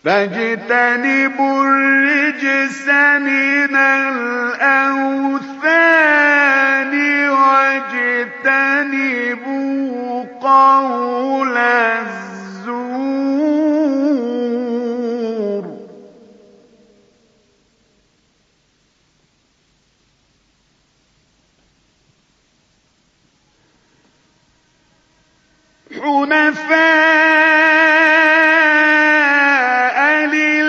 فاجتنبوا الرجس من الأوثان واجتنبوا قول الزور حنفاء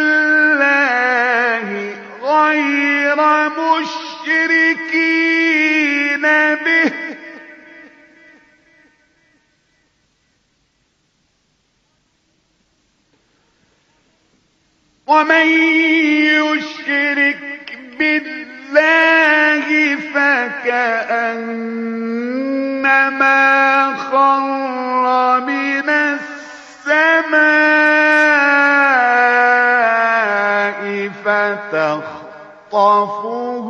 لله غير مشركين به ومن يشرك بالله فكأنما خر من السماء فتخطفه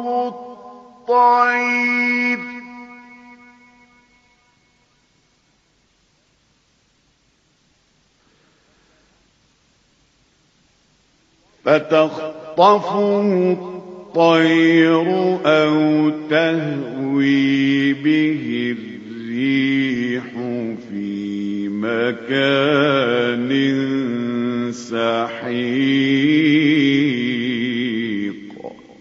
الطير أو تهوي به الريح في مكان سحيق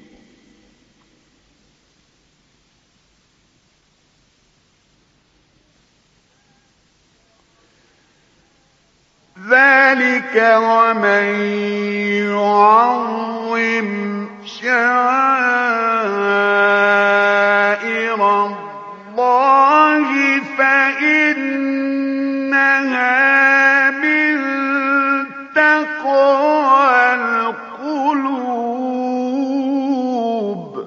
ذلك ومن يعظم شعائر الله فإنها من تقوى القلوب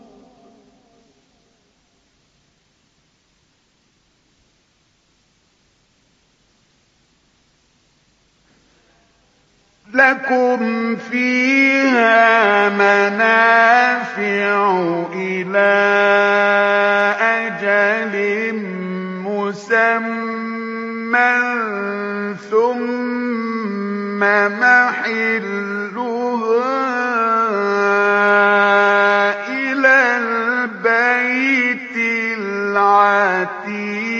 لكم فيها منافع إلى أجل مسمى ثم محلها إلى البيت العتيق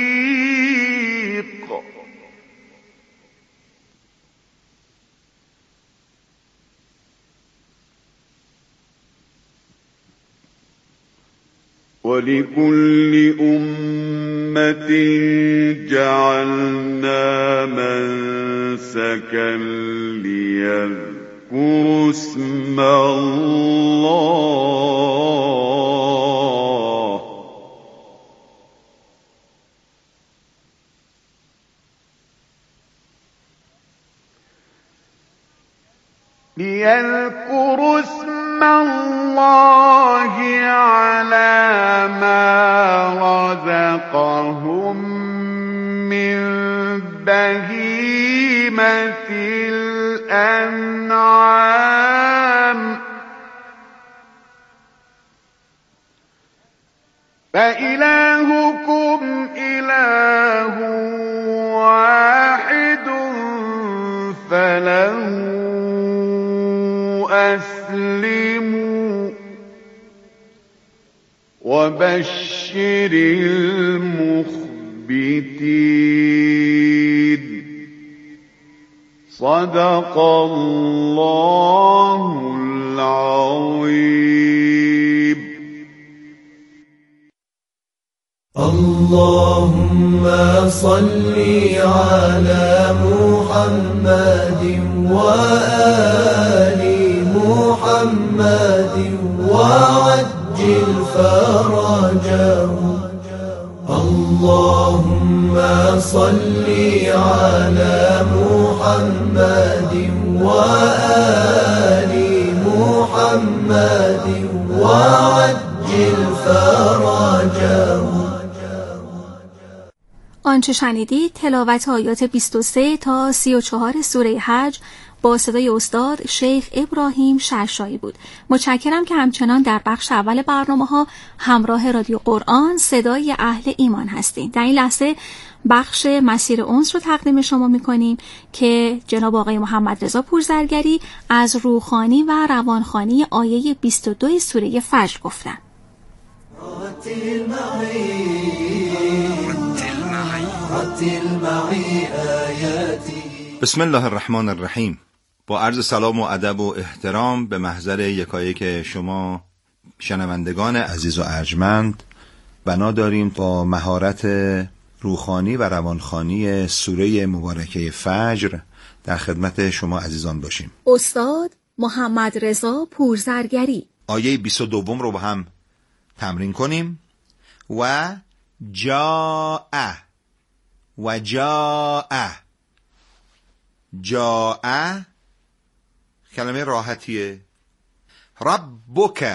ولكل أمة جعلنا منسكا ليذكروا اسم الله على ما رزقهم من بهيمة الأنعام فإلهكم إله واحد فله أسلموا وبشر المخبتين صدق الله العظيم. اللهم صل على محمد وآل محمد وعجل فرجهم. اللهم صل على محمد وآل محمد وعجل فرجهم. آنچه شنیدید تلاوت آیات 23 تا 34 سوره حج با صدای استاد شیخ ابراهیم شرشایی بود. متشکرم که همچنان در بخش اول برنامه‌ها همراه رادیو قرآن صدای اهل ایمان هستین. در این لحظه بخش مسیر انس رو تقدیم شما می‌کنیم که جناب آقای محمد رضا پورزرگری از روحانی و روانخوانی آیه 22 سوره فجر گفتن. بسم الله الرحمن الرحیم. با عرض سلام و ادب و احترام به محضر یکایک شما شنوندگان عزیز و ارجمند، بنا داریم با مهارت روحانی و روانخوانی سوره مبارکه فجر در خدمت شما عزیزان باشیم. استاد محمد رضا پورزرگری. آیه 22 رو با هم تمرین کنیم. و جاء کلمه راحتیه. ربک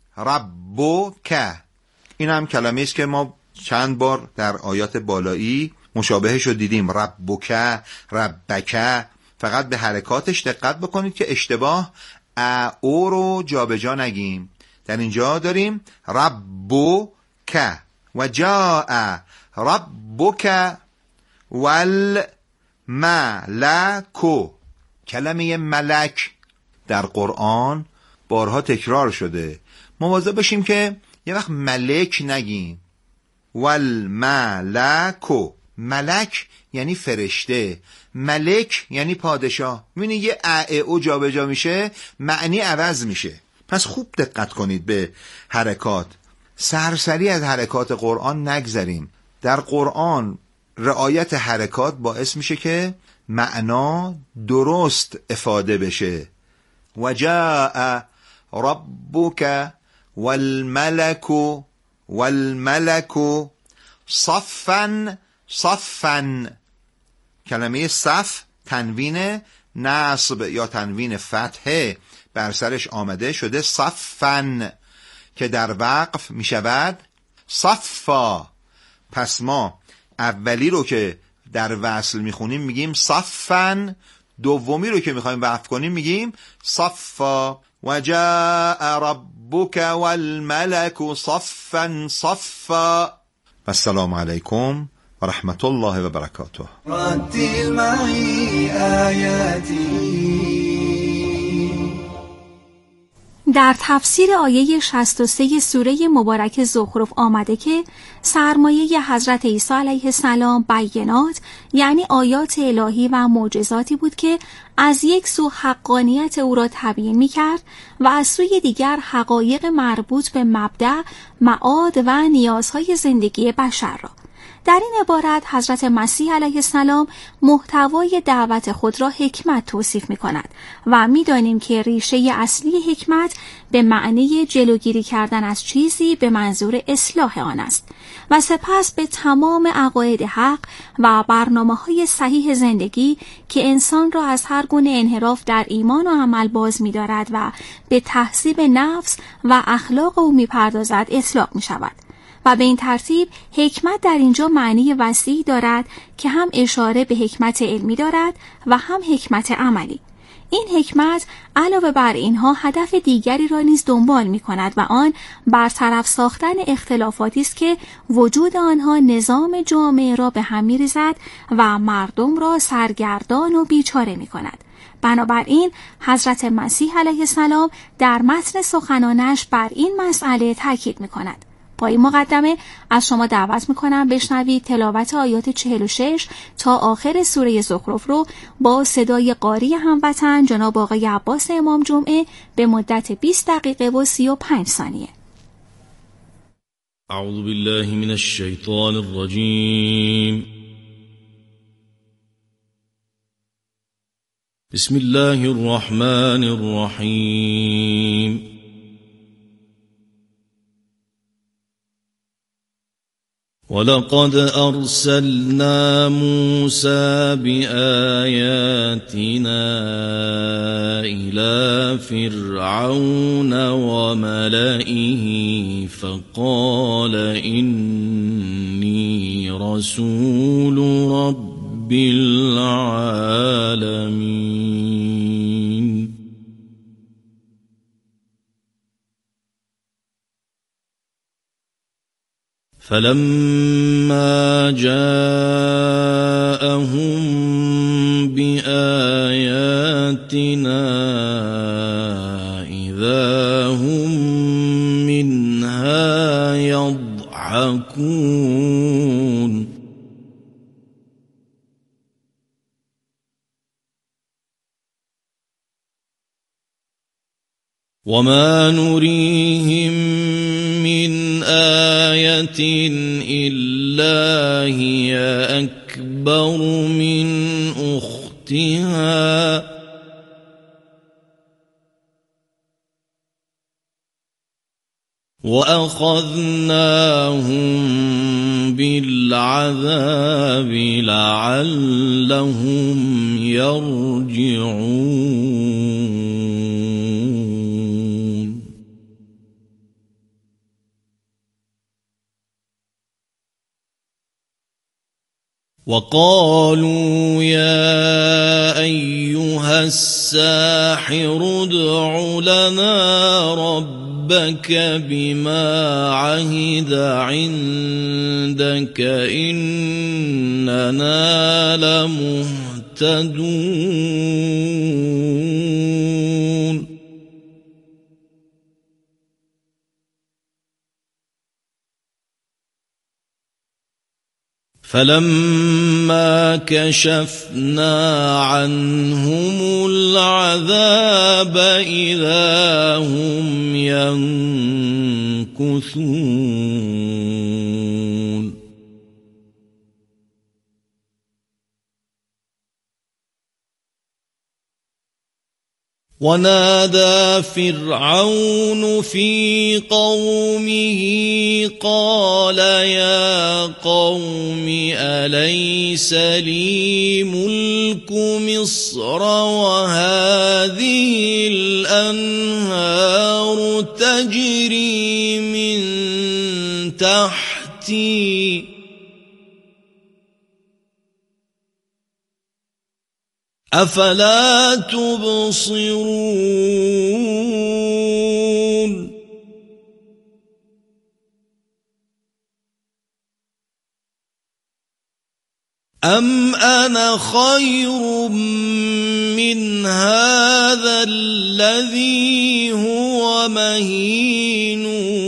این هم کلمه است که ما چند بار در آیات بالایی مشابهش رو دیدیم. ربک. فقط به حرکاتش دقت بکنید که اشتباه او رو جابجا نگیم. در اینجا داریم ربک و جاء ربک والملک. کلمه ملک در قرآن بارها تکرار شده. مواظب باشیم که یه وقت ملک نگیم. والملک، ملک یعنی فرشته، ملک یعنی پادشاه. می‌بینی یه او جابجا میشه، معنی عوض میشه. پس خوب دقت کنید به حرکات. سرسری از حرکات قرآن نگذریم. در قرآن رعایت حرکات باعث میشه که معنا درست افاده بشه. و جاء ربک والملک صفا. کلمه صف تنوین نصب یا تنوین فتحه بر سرش آمده شده صفا که در وقف می شود صفا. پس ما اولی رو که در وصل می خونیم میگیم صفا، دومی رو که میخوایم وقف کنیم میگیم صفا. و جاء ربک والملک صفا صفا. السلام علیکم و رحمت الله و برکاته. رتل معي آیاتی. در تفسیر آیه 63 سوره مبارک زخرف آمده که سرمایه حضرت عیسی علیه السلام بینات یعنی آیات الهی و معجزاتی بود که از یک سو حقانیت او را تبیین می کرد و از سوی دیگر حقایق مربوط به مبدأ، معاد و نیازهای زندگی بشر را. در این عبارت حضرت مسیح علیه السلام محتوای دعوت خود را حکمت توصیف می کند و می دانیم که ریشه اصلی حکمت به معنی جلوگیری کردن از چیزی به منظور اصلاح آن است و سپس به تمام عقاید حق و برنامه‌های صحیح زندگی که انسان را از هر گونه انحراف در ایمان و عمل باز می دارد و به تهذیب نفس و اخلاق او می پردازد اطلاق می شود. و به این ترتیب حکمت در اینجا معنی وسیعی دارد که هم اشاره به حکمت علمی دارد و هم حکمت عملی. این حکمت علاوه بر اینها هدف دیگری را نیز دنبال می کند و آن برطرف ساختن اختلافاتی است که وجود آنها نظام جامعه را به هم می ریزد و مردم را سرگردان و بیچاره می کند. بنابراین حضرت مسیح علیه السلام در متن سخنانش بر این مسئله تاکید می کند. با این مقدمه از شما دعوت میکنم بشنوید تلاوت آیات 46 تا آخر سوره زخرف رو با صدای قاری هموطن جناب آقای عباس امام جمعه به مدت 20 دقیقه و 35 ثانیه. اعوذ بالله من الشیطان الرجیم. بسم الله الرحمن الرحیم. ولقد أرسلنا موسى بآياتنا إلى فرعون وملئه فقال إني رسول رب العالمين. فلما جاءهم بآياتنا إذا هم منها يضحكون وما نريهم من آية إلا هي أكبر من أختها وأخذناهم بالعذاب لعلهم يرجعون وقالوا يا أيها الساحر ادع لنا ربك بما عهد عندك إننا لمهتدون فلما كشفنا عنهم العذاب إذا هم ينكثون ونادى فرعون في قومه قال يا قوم أليس لي ملك مصر وهذه الأنهار تجري من تحتي أفلا تبصرون أم أنا خير من هذا الذي هو مهين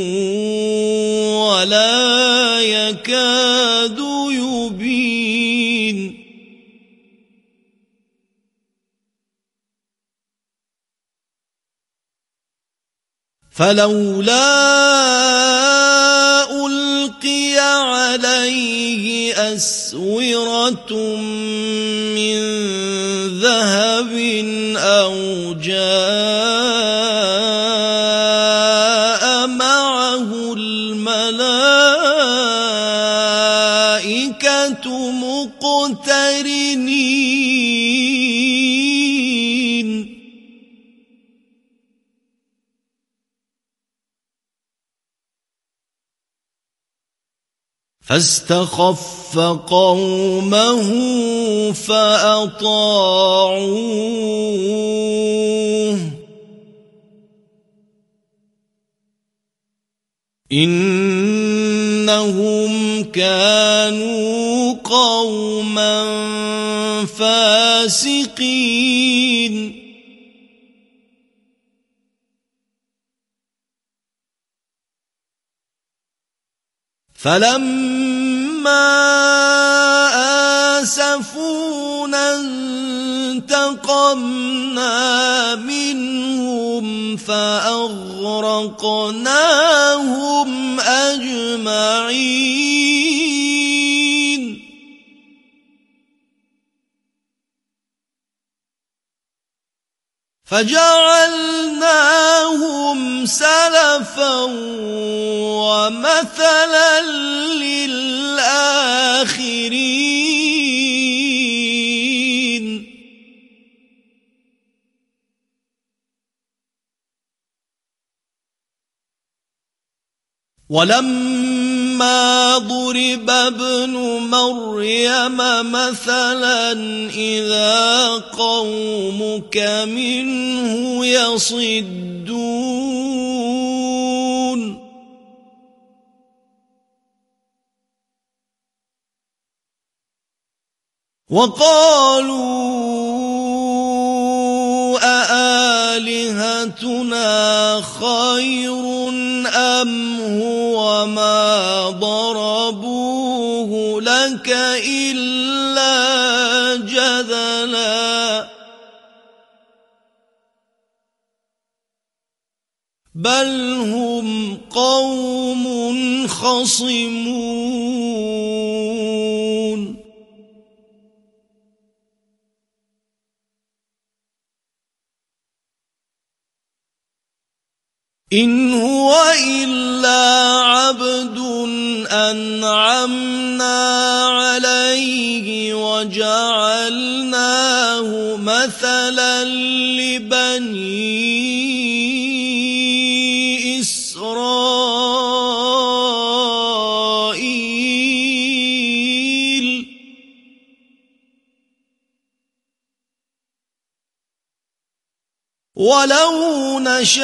ولا يكاد يبين فلولا ألقي عليه أسورة من ذهب أو جاء معه الملائكة مقترنين فاستخف قومه فأطاعوه إنهم كانوا قوما فاسقين فلما آسفونا انتقمنا منهم فأغرقناهم أجمعين فجعلناهم سلفا ومثلا للآخرين ولما ضرب ابن مريم مثلا إذا قومك منه يصدون. وقالوا أآلهتنا خير أم هو ما ضربوه لك إلا جدلا بل هم قوم خصمون إن هو إلا عبد أنعمنا عليه وجعلناه مثلا لبني إسرائيل ولو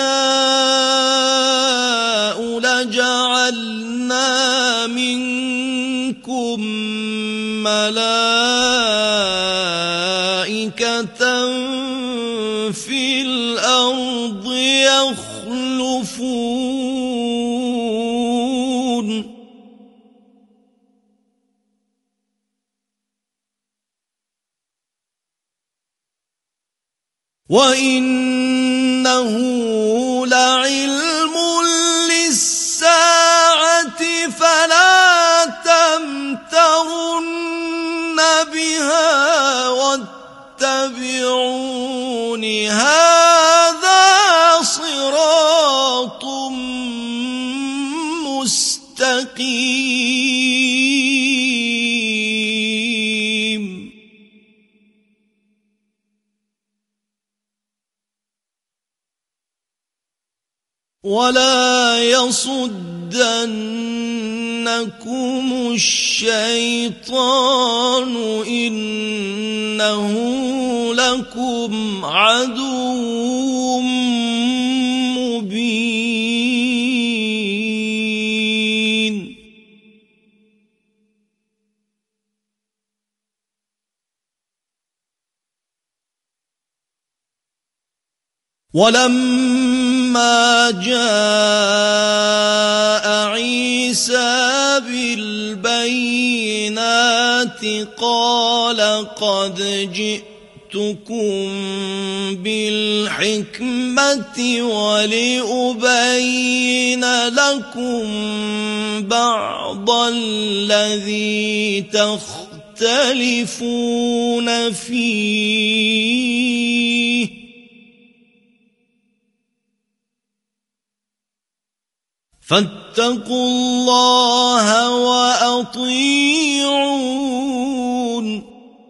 نشاء لجعلنا منكم ملائكة في الأرض يخلفون وإنه لعلم للساعة فلا تمترن بها واتبعون هذا صراط مستقيم ولا يصدنكم الشيطان إنه لكم عدو مبين ولما جاء عيسى بالبينات قال قد جئتكم بالحكمة ولأبين لكم بعض الذي تختلفون فيه فاتقوا الله وأطيعون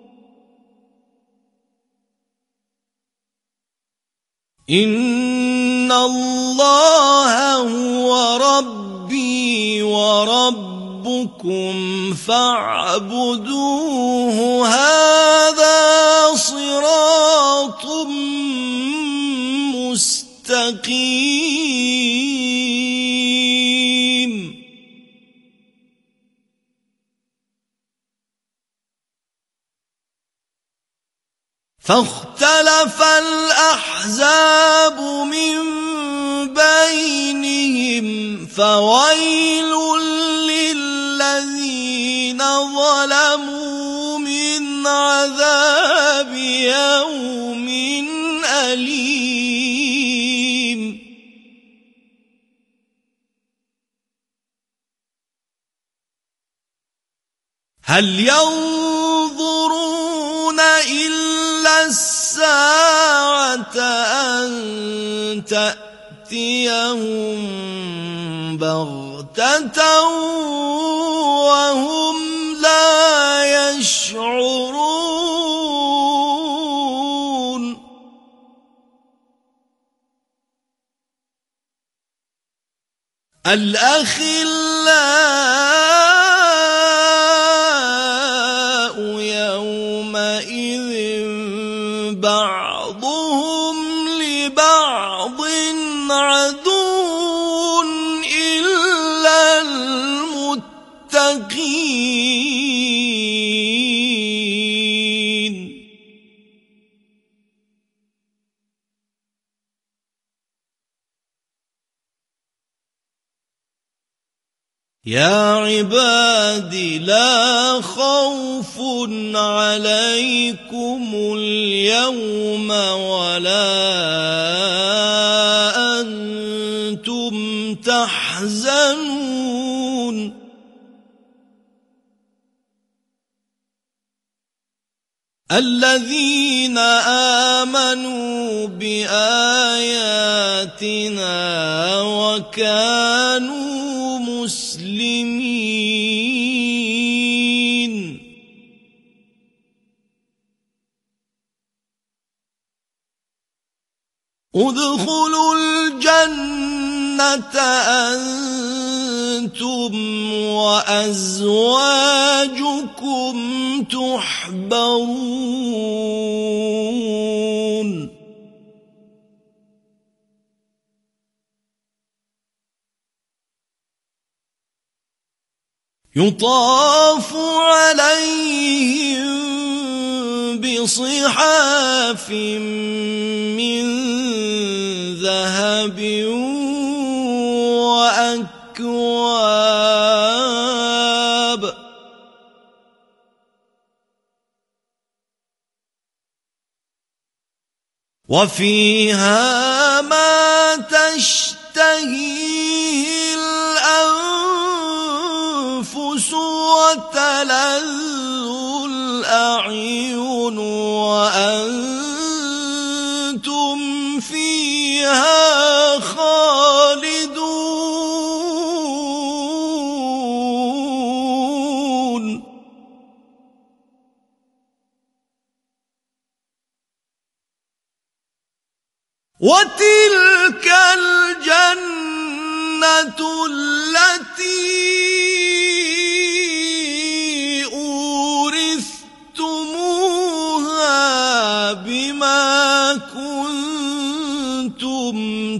إن الله هو ربي وربكم فاعبدوه هذا صراط مستقيم فاختلف الأحزاب من بينهم فويل للذين ظلموا من عذاب يوم أليم هل ينظرون إلا الساعة أن تأتيهم بغتة وهم لا يشعرون الأخلاء يومئذ بعضهم لبعض عدو إلا المتقين يا عباد لا خوف عليكم اليوم ولا أنتم تحزنون الذين آمنوا بآياتنا وكانوا مسلمين ادخلوا الجنة أنتم وأزواجكم تحبرون يطاف عليهم بصحاف من ذهب وأكواب وفيها ما تشتهيه الأنفس وتلذ الأعين وأنتم فيها خالدون وتلك الجنة التي أورثتموها بما كنتم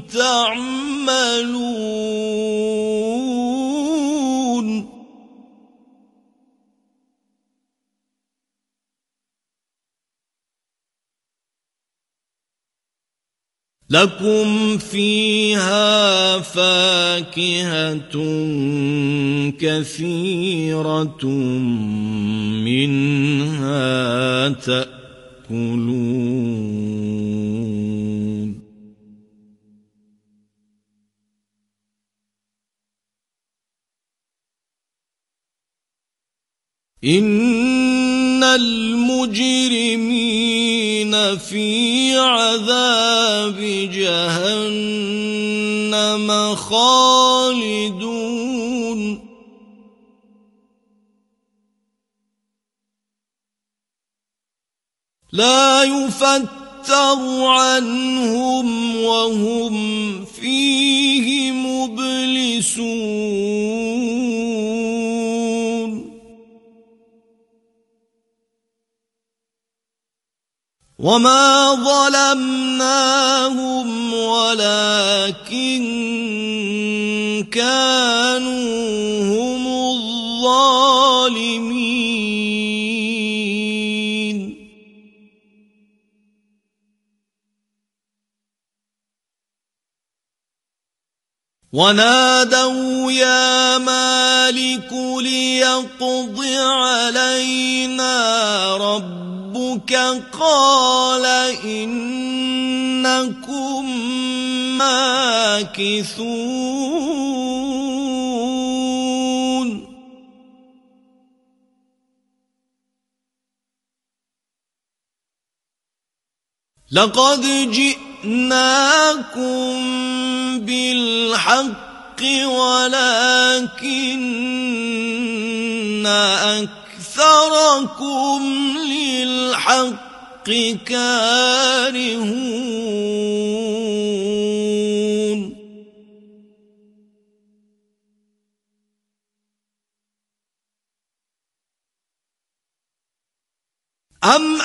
تعملون لكم فيها فاكهة كثيرة منها تأكلون إن المجرمين في عذاب جهنم خالدون لا يفتر عنهم وهم فيه مبلسون وما ظلمناهم ولكن كانوا هم الظالمين ونادوا يا مالك ليقض علينا ربك قال إنكم ماكثون لقد جئناكم بالحق ولكن أكثركم للحق كارهون أم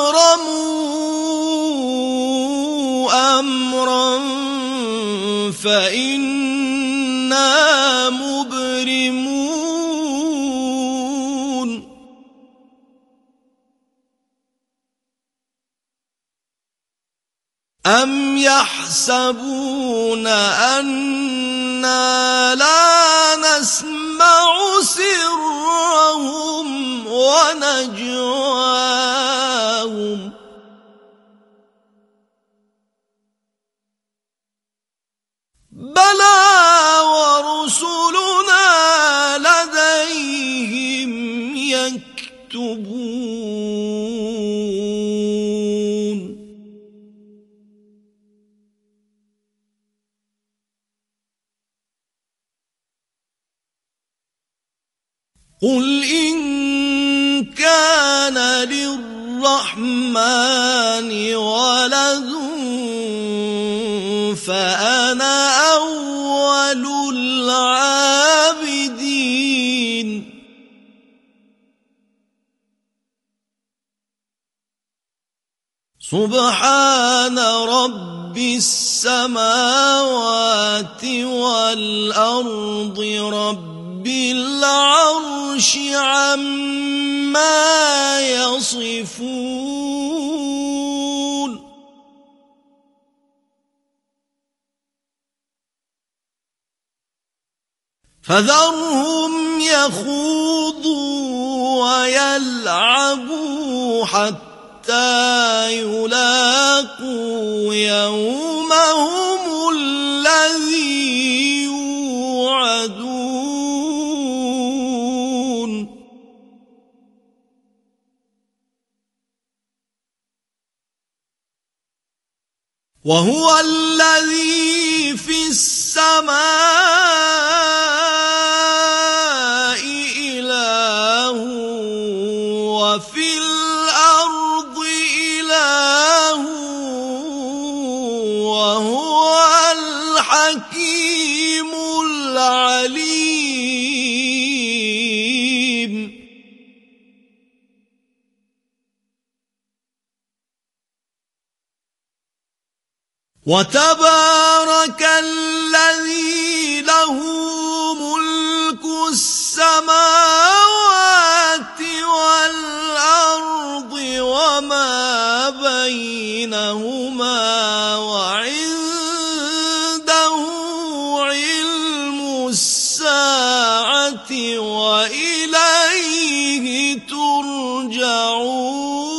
أبرموا أمرا فإنا مبرمون أم يحسبون أنا لا نسمع يسمع سرهم ونجواهم بلى ورسلنا لديهم يكتبون قل إن كان للرحمن ولد فأنا أول العابدين سبحان رب السماوات والأرض رب العرش عما يصفون فذرهم يخوضوا ويلعبوا حتى يلاقوا يومهم الذي يوعدون وهو الذي في السماء إله وفي الأرض إله وهو الحكيم العليم وتبارك الذي له ملك السماوات والأرض وما بينهما وعنده علم الساعة وإليه ترجعون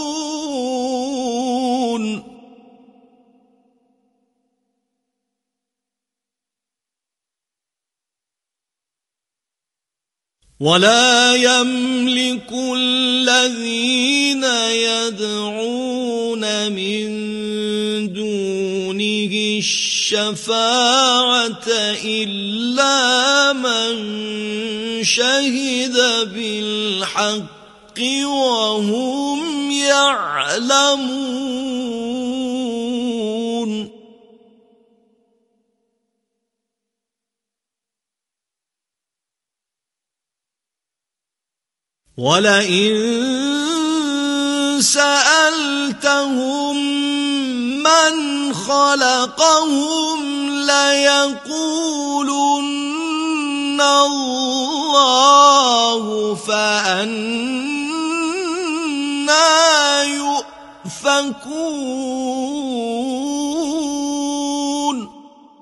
ولا يملك الذين يدعون من دونه الشفاعة إلا من شهد بالحق وهم يعلمون ولئن سألتهم من خلقهم ليقولن الله فأنى يؤفكون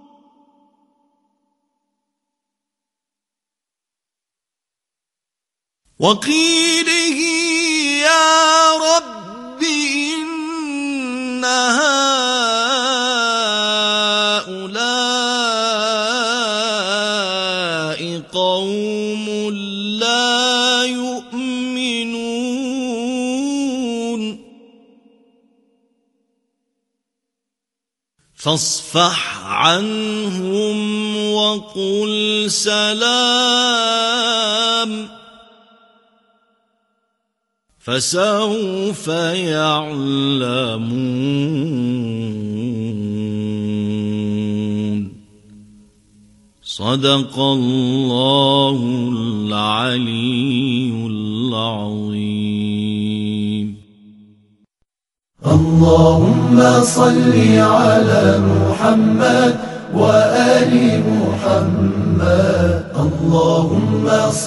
وقيله يا رب إن هؤلاء قوم لا يؤمنون فاصفح عنهم وقل سلام فسوف يعلمون صدق الله العلي العظيم اللهم صل على محمد وآل محمد اللهم